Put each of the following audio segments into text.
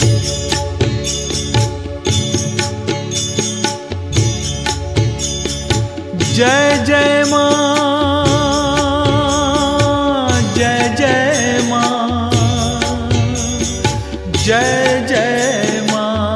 जय जय माँ, जय जय माँ, जय जय माँ।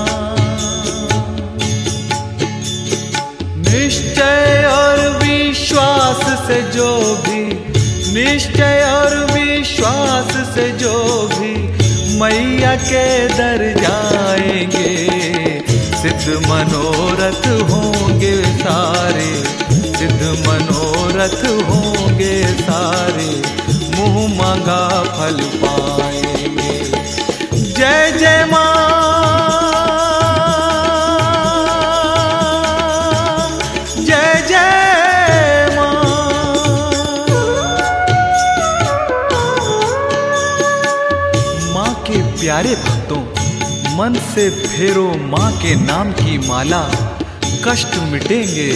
निश्चय और विश्वास से जो भी, निश्चय और विश्वास से जो भी मैया के दर जाएंगे, सिद्ध मनोरथ होंगे सारे, सिद्ध मनोरथ होंगे सारे, मुँह मांगा फल पाएंगे। जय जय माँ, जय जय माँ। माँ के प्यारे भक्तों, मन से फेरो माँ के नाम की माला, कष्ट मिटेंगे।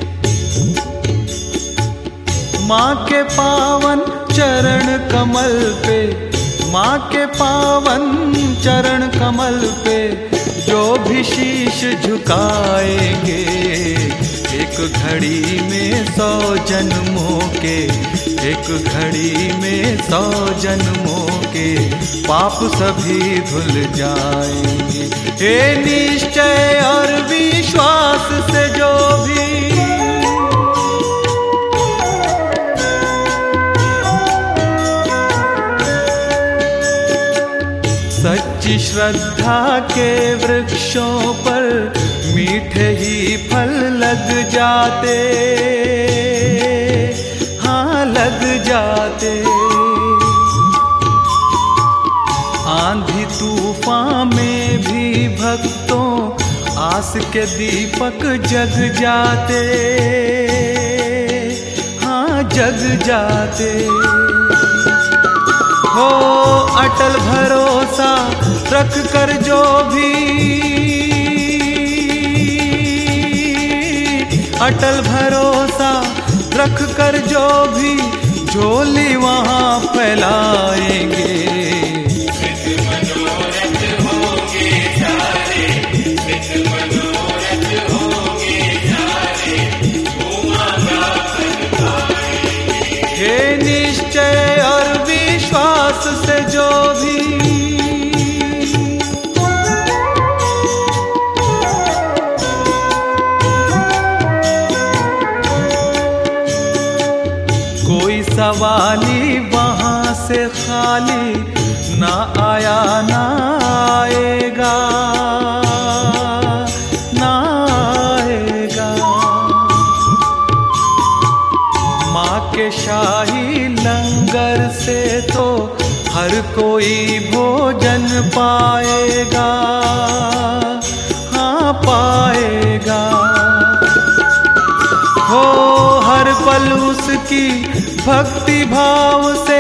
माँ के पावन चरण कमल पे, माँ के पावन चरण कमल पे जो भी शीश झुकाएंगे, एक घड़ी में 100 जन्मों के, एक घड़ी में 100 जन्मों के पाप सभी धुल जाएंगे। हे निश्चय और विश्वास से जो भी सच्ची श्रद्धा के वृक्षों पर मीठे ही फल लग जाते, हाँ लग जाते। आंधी तूफान में भी भक्तों आस के दीपक जग जाते, हाँ जग जाते। हो अटल भरोसा रख कर जो भी, अटल भरोसा रख कर जो भी झोली वहाँ फैलाएंगे। सिद्ध मनोरथ होंगे सारे, सिद्ध मनोरथ होंगे सारे, मुँह मांगा फल पाएंगे। हे निश्चय और विश्वास से जो भी कोई सवाली वहाँ से खाली ना आया ना आएगा, ना आएगा। माँ के शाही लंगर से तो हर कोई भोजन पाएगा, हाँ पाएगा। हो हर पल उसकी भक्ति भाव से,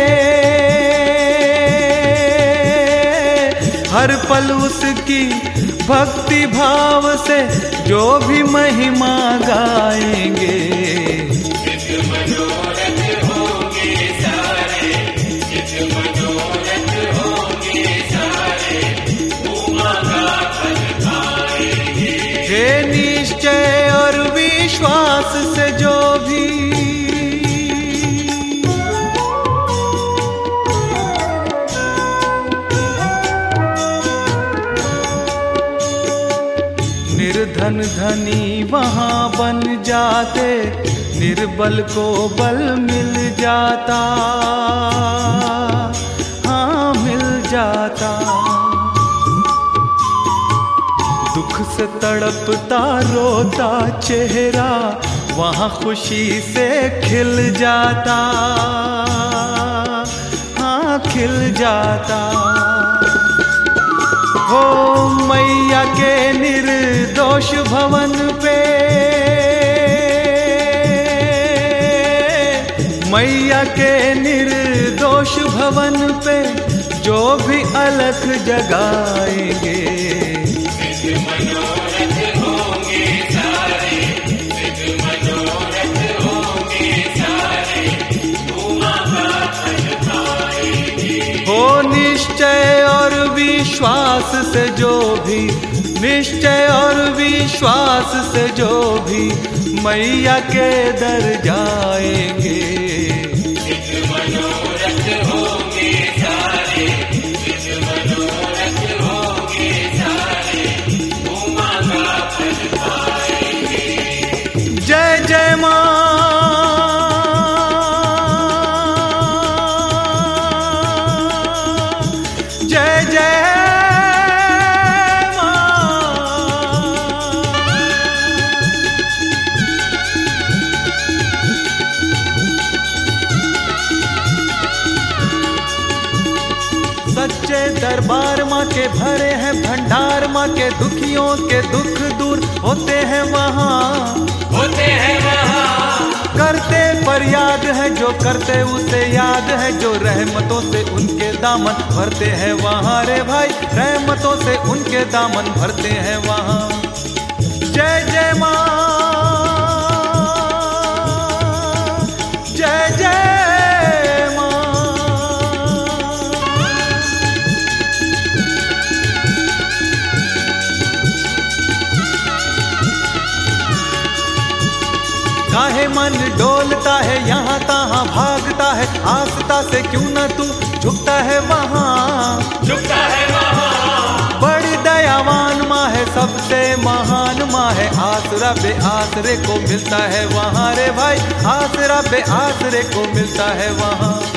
हर पल उसकी भक्ति भाव से जो भी महिमा गाएंगे। सिद्ध मनोरथ होंगे सारे, सिद्ध मनोरथ होंगे सारे, मुँह मांगा फल पाएंगे। हे निश्चय और विश्वास से जो भी निर्धन धनी वहाँ बन जाते, निर्बल को बल मिल जाता, हाँ मिल जाता। दुख से तड़पता रोता चेहरा वहाँ खुशी से खिल जाता, हाँ खिल जाता। हो मैया के निर्दोष भवन पे, मैया के निर्दोष भवन पे जो भी अलख जगाएंगे। सिद्ध मनोरथ होंगे सारे, सिद्ध मनोरथ होंगे सारे, मुँह मांगा फल पाएंगे। हो निश्चय और विश्वास से जो भी, निश्चय और विश्वास से जो भी मैया के दर जाएंगे। सिद्ध मनोरथ होंगे सारे, सिद्ध मनोरथ होंगे सारे, उमा का फल पाएंगे। जय जय माँ, जय जय सच्चे दरबार माँ के भरे हैं भंडार, माँ के दुखियों के दुख दूर होते हैं वहाँ, होते हैं वहाँ। करते फरियाद है जो करते उसे याद है, जो रहमतों से उनके दामन भरते हैं वहाँ रे भाई, रहमतों से उनके दामन भरते हैं वहाँ। जय जय माँ, जय जय काहे मन डोलता है यहाँ तहाँ भागता है, आस्था से क्यों न तू झुकता है वहाँ, झुकता है वहाँ। बड़ी दयावान माँ है, सबसे महान माँ है, आसरा बे आसरे को मिलता है वहाँ रे भाई, आसरा बे आसरे को मिलता है वहाँ।